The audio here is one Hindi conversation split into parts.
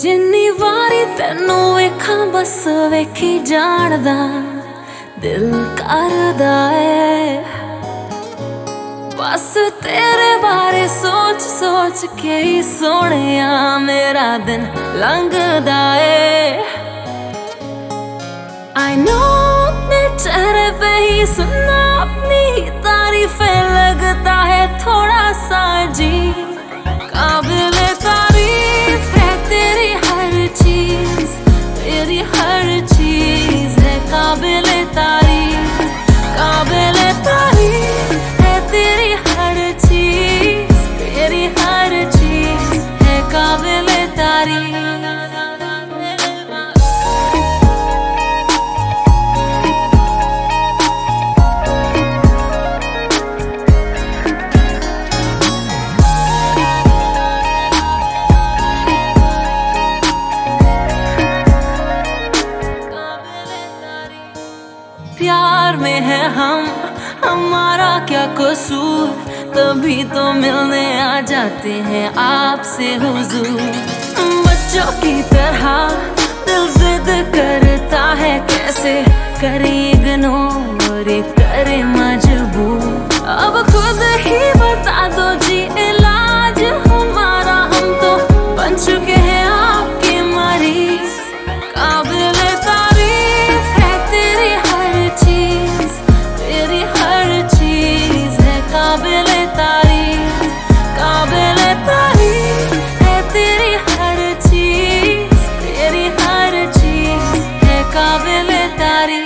जिन्नी वारी तेनू वेखां बस वेखी जानदा दिल करदा है। बस तेरे बारे सोच सोच के ही सोहणिया मेरा दिन लंघदा है। I know अपने चेहरे पे ही सुनना अपनी तारीफें लगता है थोड़ा सा अजीब। काबिले तारीफ है तेरी हर चीज, तेरी हर चीज है काबिले तारीफ। काबिले तारीफ है तेरी हर चीज, तेरी हर चीज है काबिले तारीफ। प्यार में है हम, हमारा क्या कसूर, तभी तो मिलने आ जाते हैं आपसे हुजूर। बच्चों की तरह दिल जिद करता है, कैसे करे इग्नोर करे मजबूर। अब खुद ही बता दो जी इलाज हमारा, हम तो बन चुके हैं आपके मरीज। काबिले तारीफ है तेरी हर चीज, तेरी हर चीज है काबिले तारीफ। काबिले तारीफ है तेरी हर चीज, तेरी हर चीज है काबिले तारीफ।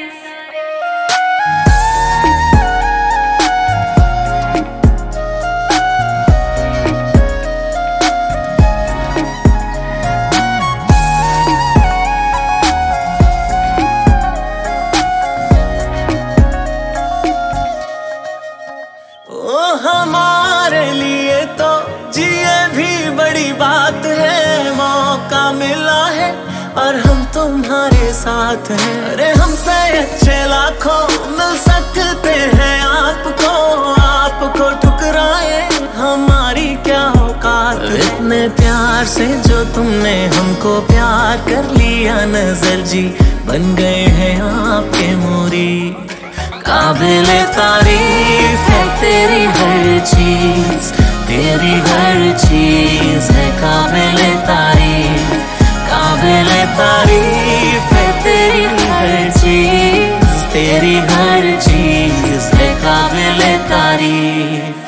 हमारे लिए तो जिए भी बड़ी बात है। मौका मिला है और हम तुम्हारे साथ हैं। अरे हमसे अच्छे लाखों मिल सकते हैं आपको, आपको ठुकराए हमारी क्या औकात। इतने प्यार से जो तुमने हमको प्यार कर लिया, नजर जी बन गए हैं आपके मुरीद। काबिले तारीफ है तेरी हर चीज, तेरी हर चीज है काबिले तारीफ। काबिले तारीफ है तेरी हर चीज, तेरी हर चीज है काबिले तारीफ।